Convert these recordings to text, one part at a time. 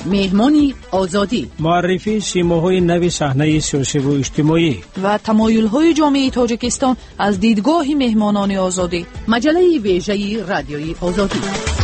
مهمانی آزادی، معرفی سیماهای نو صحنه سیاسی و اجتماعی و تمایل‌های جامعه تاجیکستان از دیدگاه مهمانان آزادی. مجله ویژه رادیوی آزادی.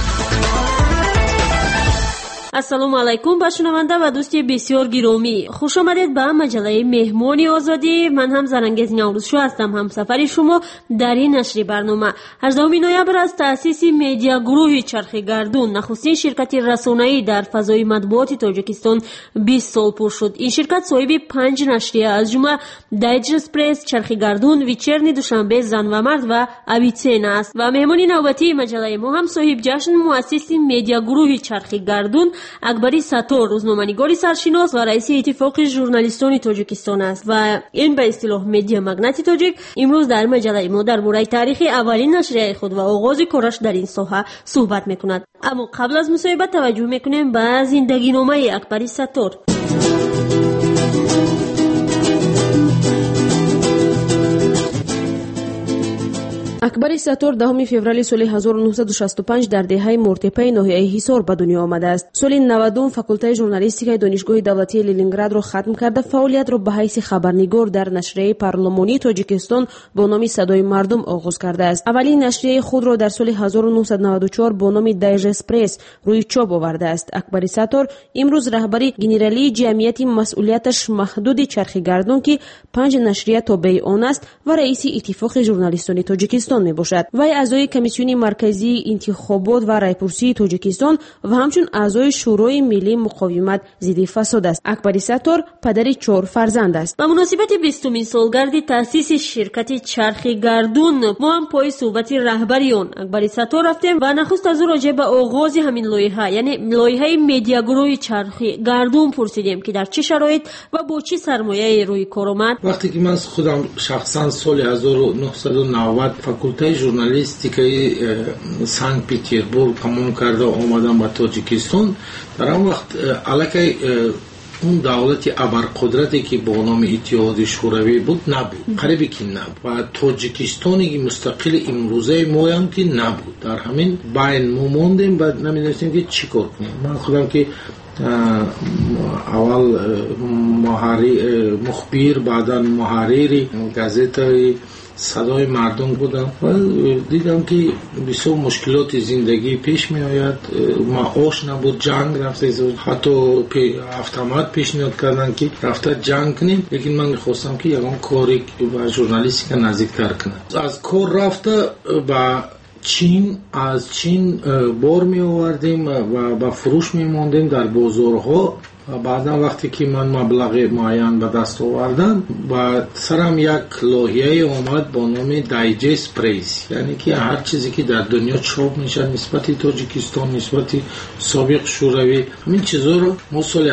السلام علیکم با شنونده و دوستی بسیار گرامی، خوش آمدید به مجله مهمانی آزادی. من هم زرنگز نوروزشو هستم، همسفر شما در این نشر برنامه. 18 نوامبر از تأسیس مدیا گروه چرخ گردون، نخستین شرکت رسانه‌ای در فضای مطبوعات تاجیکستان 20 سال پر شد. این شرکت صاحب 5 نشریه از جمله دایجست پرس، چرخ گردون، ویچرنی دوشنبه، زن و مرد و اویتسین است. و مهمانی نوبتی مجله ما هم صاحب جشن مؤسس مدیا گروه چرخ گردون اکبری ساتور، روزنامه‌نگار سرشناس و رئیس اتفاق ژورنالیستان تاجیکستان است و این به اصطلاح مدیا مگنت تاجیک امروز در مجله ما درباره تاریخ اولین نشریه خود و آغاز کارش در این ساحه صحبت میکند. اما قبل از مصاحبه توجه میکنیم به زندگی نامه اکبری ساتور. اکبری ساتور 10 فوریه سال 1965 در دهه مرتپه ناحیه حصار به دنیا آمده است. سال 90 فاکولته ژورنالیستیک دانشگاه دولتی لنینگراد را ختم کرده فعالیت را به حیث خبرنگار در نشریه پارلمانی تاجیکستان با نام صدای مردم آغاز کرده است. اولین نشریه خود را در سال 1994 با نام دایجست پرس روی چاپ آورده است. اکبری ساتور امروز رهبری گنرالی جمعیت مسئولیتش محدود چرخ گردون که 5 نشریه تابع آن است و رئیس اتفاق ژورنالیستان تاجیکستان میباشد. وی اعضای کمیسیون مرکزی انتخابات و رایپرسی تاجیکستان و همچون اعضای شورای ملی مقاومت ضد فساد است. اکبری ساتور پدر 4 فرزند است. به مناسبت 20مین سالگرد تأسیس شرکت چرخ گردون ما هم پای صحبت رهبری آن اکبری ساتور رفتیم و نخست از او راجع به آغاز همین لایحه یعنی لایحه مدیا گروه چرخ گردون پرسیدیم که در چه شرایط و با چه سرمایه روی کار آمد. وقتی که من خودم شخصا سال 1990 فاکولته ژورنالیستیک سنت پترزبورگ تمام کرده آمدم به تاجیکستان، در آن وقت الکی اون دولت ابرقدرتی که با نام اتحاد شوروی بود نبود، قریبی که نبود و تاجیکستانی مستقل امروزه ما هم که نبود. در همین بین ما موندیم و نمیدونستیم که چی کار کنیم. من خودم که اول مخبر بعدا محرری گازیته صدای مردم بودم و دیدم که بسیار مشکلات زندگی پیش می آید. معاش نبود، جنگ رفته، حتی автомат پیشنهاد کردن که رفته جنگ کنیم، لیکن من خواستم که یکان کاری با ژورنالیستیک نزدیکتر کنم. از کار رفته با چین، از چین بار می آوردیم و با فروش می ماندیم در بازارها و بعدا وقتی که من مبلغ معین به دست آوردم و سرم یک لایحه آمد با نام دایجست پرس، یعنی که هر چیزی که در دنیا چاپ میشه نسبت تاجیکستان، نسبت سابق شوروی، همین چیزا رو ما سال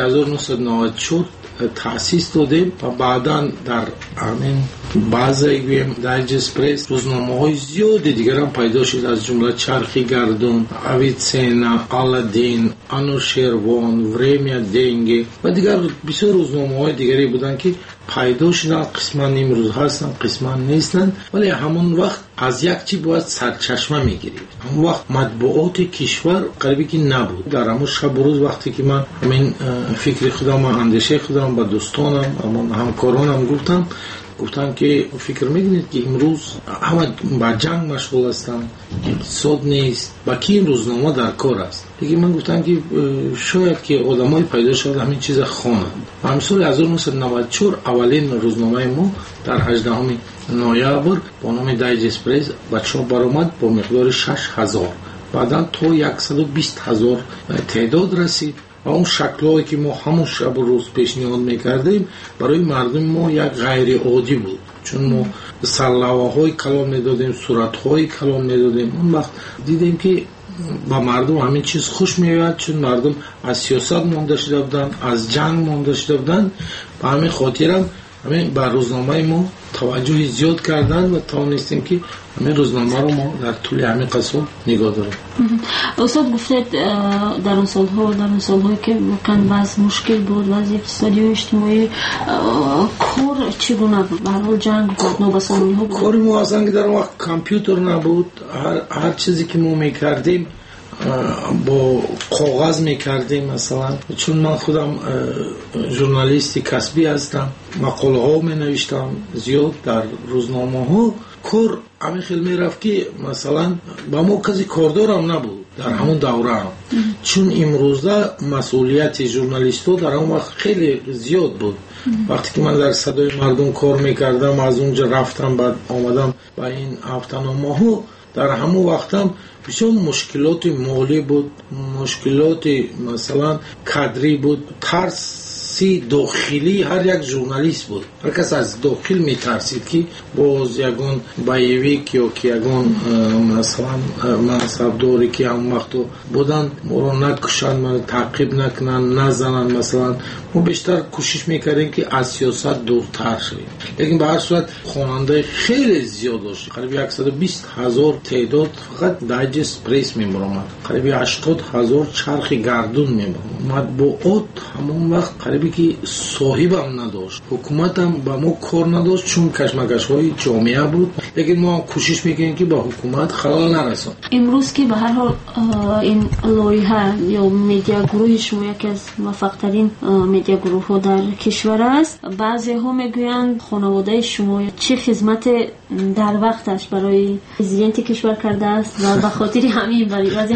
1994 تأسیس دادیم و بعدا در همین بعضی دایجست پرس روزنامه‌های زیادی دیگر هم پیدا شد، از جمله چرخ گردون، اویتسینا، آلادین، آنوشیروان، ورمیا دنگی و دیگر بسیار روزنامه‌های دیگری بودن که پیدا شدن. قسما امروز هستن، قسما نیستن، ولی همون وقت از یک چی باید سرچشمه میگیرید. همون وقت مطبوعات کشور قریبی که نبود. در همون شب روز وقتی که من همین فکر خودم و اندیشه خودم با دوستانم و همکارانم گفتم که فکر میکنید که امروز همه با جنگ مشغول هستن، اقتصاد نیست، با کی این روزنامه در کار است؟ دیگه من گفتم که شاید که آدمای پیدا شده همین چیز خوانند. و همین سال 1994 اولین روزنامه ما در 18 نوامبر با نام دایجست پرس به چاپ برآمد با مقدار 6000، بعدا تا 120,000 تعداد رسید. و اون شکلایی که ما همون شب و روز پیشنهاد میکردیم برای مردم ما یک غیر عادی بود، چون ما سلاوهای کلام میدادیم، صورتهای کلام میدادیم. اون وقت دیدیم که با مردم همین چیز خوش میاد، چون مردم از سیاست مانده شده بودن، از جنگ مانده شده بودن. به همین خاطرم همین با روزنامه ما توجه زیاد کردن و توانستیم که همین روزنامه رو ما در طول همین قصه نگاه داریم. استاد گفتید در اون سال‌هایی که واقعا وضع مشکل بود، وضع اقتصادی و اجتماعی، کار چگونه بود؟ به هر حال جنگ بود، نوبسامانی‌ها بود. کاری ما اصلا که در اون وقت کامپیوتر نبود، هر چیزی که ما میکردیم با کاغذ میکردیم. مثلا چون من خودم ژورنالیستی کسبی هستم، مقاله ها می نوشتم زیاد در روزنامه ها. کار همین خیلی میرفت که مثلا با ما کسی کاردار هم نبود در همون دوره هم. چون امروزه مسئولیت ژورنالیست ها در اون وقت خیلی زیاد بود. وقتی که من در صدای مردم کار میکردم، از اونجا رفتم بعد آمدم با این هفته‌نامه ها، در همون وقت هم بسیار مشکلات مالی بود، مشکلات مثلا کادری بود، ترسی داخلی هر یک ژورنالیست بود. هر کس از داخل میترسید که باز یگون بایویک یا که یگون مثلا منصبداری که هم وقت بودن ما رو نکشن، ما رو تعقیب نکنن، نزنن. مثلا ما بیشتر کوشش میکردیم که از سیاست دورتر شویم. لیکن به هر صورت خواننده خیلی زیاد داشت، قریب 120,000 تعداد فقط دایجست پریس میمرامد، قریب 80,000 چرخ گردون میمرامد. مطبوعات همون وقت قریبی که صاحب هم نداشت، حکومت هم با ما کار نداشت چون کشمکش های جامعه بود. لیکن ما کوشش میکنیم که با حکومت خلال نرسون. امروز که به هر حال این لایحه یا مدیا گروه شما یکی از موفق‌ترین مدیا گروه ها در کشور است، بعضی ها میگویند خانواده شما چه خدمت در وقتش برای پرزیدنت کشور کرده است و به خاطر همین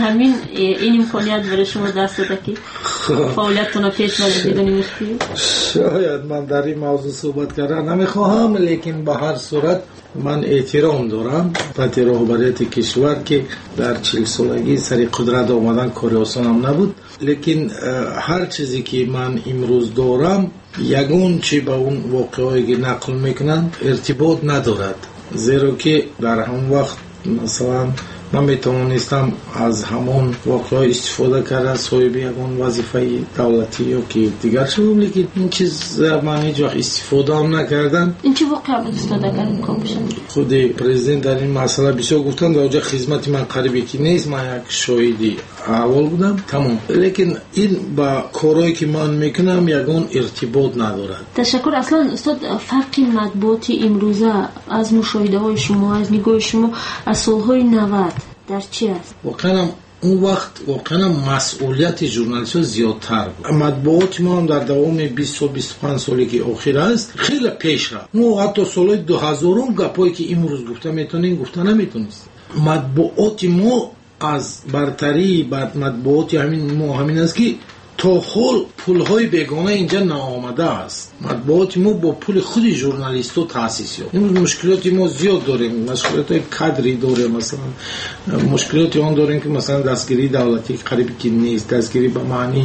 این امکانیت برای شما دست داده که فعالیتتون پیش ببرید بدون مشکل. شاید من در این موضوع صحبت کردن نمیخواهم، لیکن به هر صورت من احترام دارم تحت رهبریت کشور که در 40 سالگی سر قدرت آمدن کار آسان هم نبود. لیکن هر چیزی که من امروز دارم یگون چی با اون واقعایی که نقل میکنن ارتباط ندارد، زیرا که در هم وقت مثلا من میتوانستم از همون واقعای استفاده کرده صاحب یگون وظیفه دولتی یا که دیگر شدم، لیکن این چیز من هیچ وقت استفاده هم نکردم. این چی واقعا استفاده کردن کامشن؟ خود پرزیدنت در این مسئله بسیار گفتن در اونجا خدمت من قریبی که نیست، من یک شاهدی اول بودم تمام. لیکن این با کارهایی که من میکنم یگون ارتباط ندارد. تشکر. اصلا استاد فرق مطبوعاتی امروزه از مشاهده های شما، از نگاه شما از سالهای 90 در چی است؟ واقعا اون وقت واقعا مسئولیت ژورنالیست زیادتر بود. مطبوعات ما هم در دوام 20-25 سالی که اخیر است خیلی پیش رفت. ما حتی سال 2000 گپایی که امروز گفته میتونیم گفته نمیتونست. مطبوعات ما از برتری بعد مطبوعات همین است که تا حال پول‌های بیگانه اینجا نآمده است. مطبوعات ما با پول خود ژورنالیست‌ها تأسیس شد. این مشکلات ما زیاد داریم، مشکلات کادری داریم، مثلا مشکلات آن داریم که مثلا دستگیری دولتی قریبی که نیست، دستگیری به معنی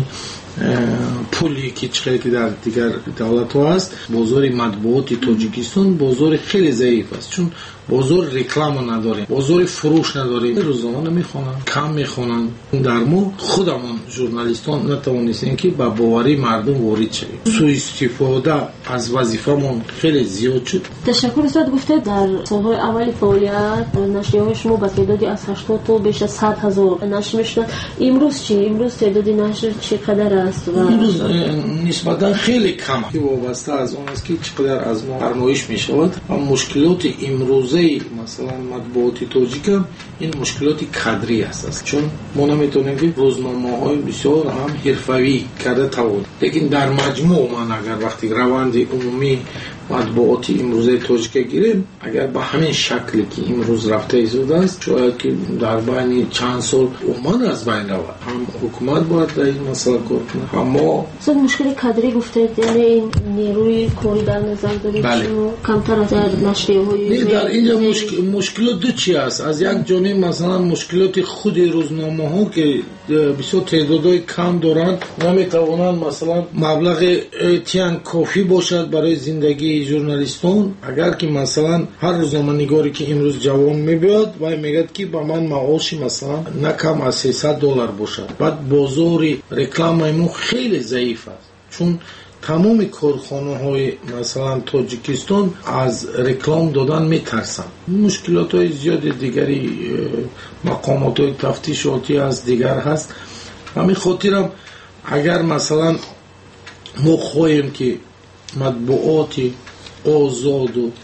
پولی که چقدر که در دیگر دولت ها است. بازار مطبوعات تاجیکستان بازار خیلی ضعیف است، چون بازار رکلام نداریم، بازار فروش نداریم، روزنامه نمیخونن، کم میخونن. در ما خودمون ژورنالیستان نتوانستیم که با باوری مردم وارد شویم. سوء استفاده از وظیفه‌مون خیلی زیاد شد. تشکر. استاد گفته در سالهای اول فعالیت نشریه‌های شما با تعدادی از 80 تا بیش از 100,000 نشر میشد. امروز چی؟ امروز تعداد نشر چقدر است؟ امروز نسبتا خیلی کم است. وابسته از اون است که چقدر از ما فرمایش میشود. و مشکلات امروزه مثلا مطبوعات تاجیک این مشکلات کادری است، چون ما نمیتونیم که روزنامه‌های بسیار هم حرفه‌ای کرده توان. لیکن در مجموع من اگر وقتی روند عمومی مطبوعات امروزه تاجیک گیریم، اگر با همین شکلی که امروز رفته ایستاده است، شاید که در بین چند سال عمان از بین رود. هم حکومت باید در این مسئله کار کنه. اما صد مشکل کادری گفتید، یعنی این نیروی کاری در نظر دارید شما کمتر از نشریه‌های در اینجا مشکلات دو چی است. از یک جانب مثلا مشکلات خود روزنامه‌ها که بسیار تعدادای کم دارند، نمیتوانند مثلا مبلغ تیان کافی باشد برای زندگی ژورنالیستان. اگر که مثلا هر روزنامه‌نگاری که امروز جوان میبیاد و میگه که با من معاشی مثلا نه کم از $300 باشد، بعد بازار رکلام ما خیلی ضعیف است، چون تمام کارخانه‌های مثلا تاجیکستان از رکلام دادن میترسن. مشکلات‌های زیاد دیگری مقامات‌های تفتیشاتی از دیگر هست. همین خاطرم اگر مثلا ما خواهیم که مطبوعات آزاد و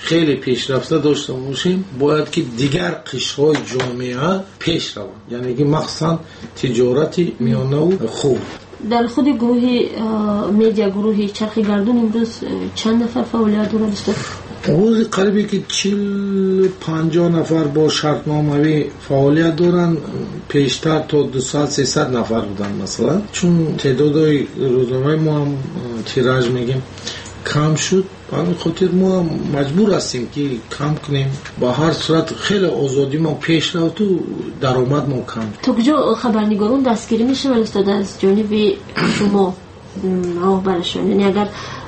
خیلی پیشرفته داشته باشیم باید که دیگر قشرهای جامعه پیش روند، یعنی که مخصوصا تجارتی میانه و خوب. در خود گروه میدیا گروه چرخی گردون امروز چند نفر فعالیت دارند استاد؟ حدود قریبی که 40-50 نفر با شرطنامه‌ای فعالیت دارن، پیشتر تا 200-300 نفر بودن مثلا، چون تعداد روزنامه ما هم تیراژ میگیم کم شد، برای خاطر ما مجبور هستیم که کم کنیم. با هر صورت خیلی آزادی ما پیش رفت و درآمد ما کم. تا کجا خبرنگاران دستگیری میشه استاد از جانب شما راهبرشون؟ یعنی اگر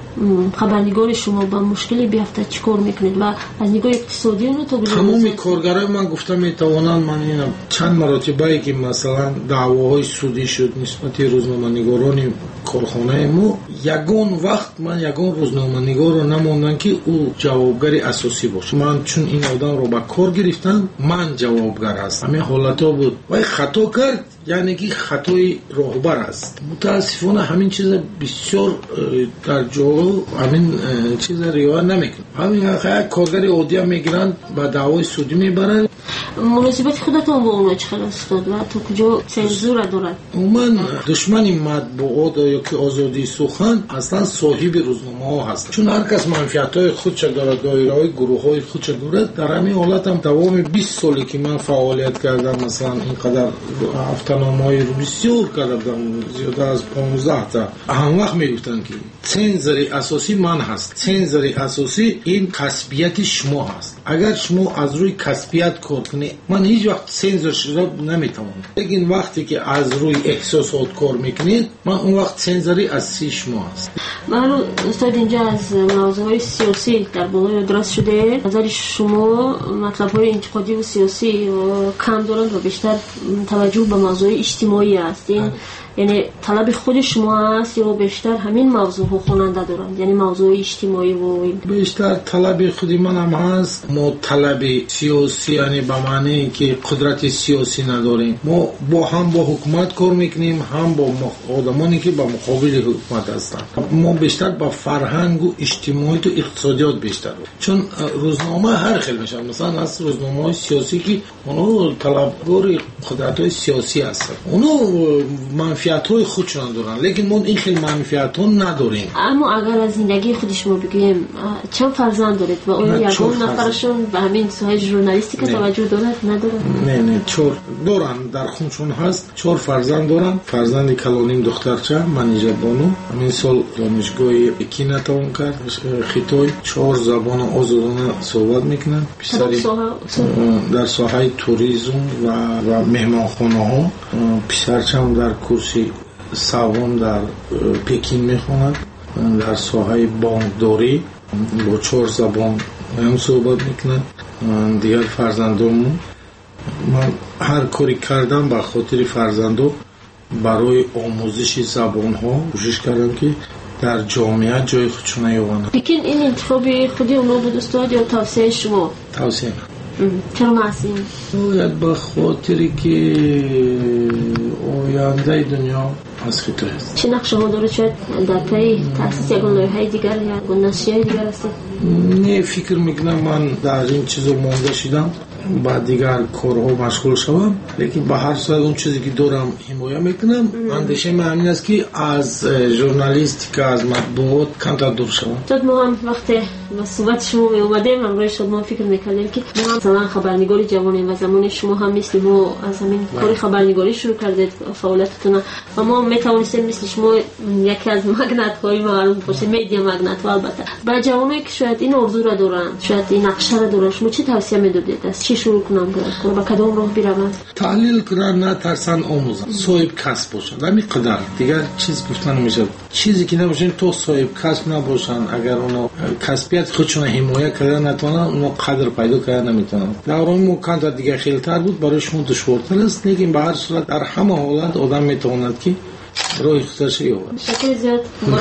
خبرنگار شما با مشکلی بیفته چیکار میکنید و از نگاه اقتصادی اون تو تمام کارگرای من گفتم میتوانند، من اینا چند مرتبه که مثلا دعواهای سودی شد نسبت روزنامه‌نگاران کارخانه ما، یگان وقت من یگان روزنامه‌نگار رو نموندن که او جوابگری اساسی باشه. من چون این آدم رو با کار گرفتم من جوابگر هستم. همین حالتا بود و خطا کرد، یعنی که خطای راهبر است. متاسفانه همین چیز بسیار در جا همین چیز رعایت نمیکنه. همین کارگر عادی هم میگیرن با دعوای سودی میبرن. مناسبت خودتون با اونها چه خلاص استاد و تو کجا سنزور دارد؟ من دشمن مطبوعات یا که آزادی سخن اصلا صاحب روزنامه ها هست، چون هر کس منفعت‌های خودش داره، دایره‌های گروه‌های خودش داره. در همین حالت هم تمام 20 سالی که من فعالیت کردم مثلا اینقدر هفته‌نامه‌های رو بسیار کردم، زیاده از 15 تا. هم وقت میگفتن که سنزر اساسی من هست، سنزر اساسی این کسبیت شما هست. اگر شما از روی کسبیت کار کنی من هیچ وقت سنزر شده نمیتونم، لیکن وقتی که از روی احساسات کار میکنید من اون وقت سنزری اصلی شما هست. من استاد اینجا از موضوعات سیاسی در بالای درست شده، نظر شما مطلب‌های انتقادی و سیاسی کم دارند و بیشتر توجه به موضوع اجتماعی هستین، یعنی طلب خود شما است یا بیشتر همین موضوع خواننده دارند، یعنی موضوع اجتماعی و بیشتر طلب خودی من هم هست. ما طلب سیاسی یعنی به معنی که قدرت سیاسی نداریم، ما هم با حکومت کار میکنیم هم با آدمانی که با مقابل حکومت هستن. ما بیشتر با فرهنگ و اجتماعی و اقتصادیات بیشتر، چون روزنامه هر خیلی میشه، مثلا از روزنامه‌های سیاسی که اونو طلبگار قدرت‌های سیاسی هستن، اونو منفعت‌های خودشون دارن، لیکن ما این خیلی منفعت‌ها نداریم. اما اگر از زندگی خودش ما بگیم چند فرزند دارید و اون یگان نفرشون به همین ساحه ژورنالیستیک توجه دارد ندارد؟ نه 4 دارن، در خونشون هست. 4 فرزند دارن. فرزند کلانیم دخترچه منیژه بانو همین سال دانشگاه پکین تمام کرد، خیتای 4 زبان آزادانه صحبت میکنن. پسری در ساحه توریسم و مهمانخانه‌ها، پسرچم در کورسی سوم در پکین میخوند، در ساحه بانکداری با 4 زبان هم صحبت میکنن. دیگر فرزندانمون من هر کاری کردم به خاطر فرزندو برای آموزش زبان ها کوشش کردم که در جامعه جای خودشون یابند. لیکن این انتخاب خودی اونو بود استاد یا توصیه شما؟ توصیه چرا محسین؟ باید به خاطری که آینده دنیا از خیلی هست. چه نقشه ها داره؟ شاید در پی تأسیس یکان لایحه دیگر یا نشریه دیگر هست؟ نه فکر میکنم من در این چیزو مونده شدم، بعد دیگر کارها مشغول شوم، لیکن به هر صورت اون چیزی که دارم حمایت میکنم. اندیشه من همین است که از ژورنالیستیک از مطبوعات کمتر دور شوم. تو ما هم وقتی با صحبت شما می اومدیم همراه شد ما فکر میکردیم که ما هم مثلا خبرنگاری جوانیم و زمان شما هم مثل ما از همین کار خبرنگاری شروع کردید فعالیتتون و ما میتوانستیم مثل شما یکی از مگنت های معروف باشه، میدیا مگنت. و البته برای جوانایی که شاید این آرزو را دارن، شاید این نقشه را دارن، شما چه توصیه میدادید؟ از چی شروع کنم با کدام راه بروم؟ تحلیل کنن، نه ترسن، آموزن، صاحب کسب باشن. همین قدر دیگر چیز گفتن نمیشه. چیزی که نباشن تو صاحب کسب نباشن، اگر اونا کسبیت خودشون حمایت کردن نتونن، اونا قدر پیدا کردن نمیتونن. دوران ممکن دیگه خیلی تر بود، برای شما دشوارتر است، لیکن به هر صورت در همه حالت آدم میتواند که روی اختیارش یابد. شکر زیاد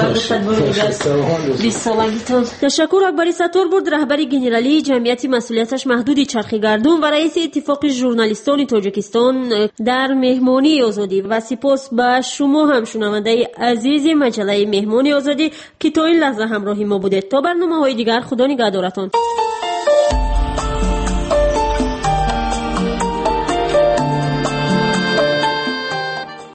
تشکر. اکبری ستار بود، رهبری گنرالی جمعیت مسئولیتش محدود چرخی گردون و رئیس اتفاق ژورنالیستان تاجیکستان در مهمانی آزادی. و سپاس به شما هم شنونده عزیز مجله مهمانی آزادی که تا این لحظه همراهی ما بودید. تا برنامه‌های دیگر خدا نگهدارتان.